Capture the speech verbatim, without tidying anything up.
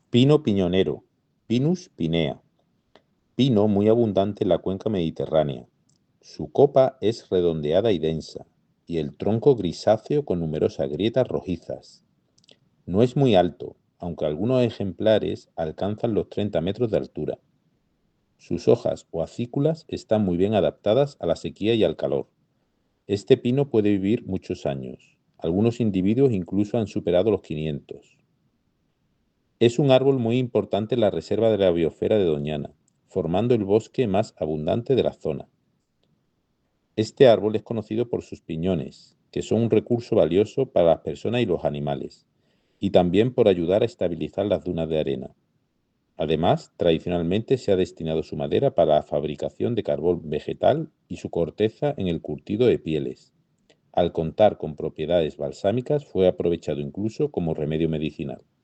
Pino piñonero, Pinus pinea. Pino muy abundante en la cuenca mediterránea. Su copa es redondeada y densa, y el tronco grisáceo con numerosas grietas rojizas. No es muy alto, aunque algunos ejemplares alcanzan los treinta metros de altura. Sus hojas o acículas están muy bien adaptadas a la sequía y al calor. Este pino puede vivir muchos años. Algunos individuos incluso han superado los quinientos. Es un árbol muy importante en la reserva de la biosfera de Doñana, formando el bosque más abundante de la zona. Este árbol es conocido por sus piñones, que son un recurso valioso para las personas y los animales, y también por ayudar a estabilizar las dunas de arena. Además, tradicionalmente se ha destinado su madera para la fabricación de carbón vegetal y su corteza en el curtido de pieles. Al contar con propiedades balsámicas, fue aprovechado incluso como remedio medicinal.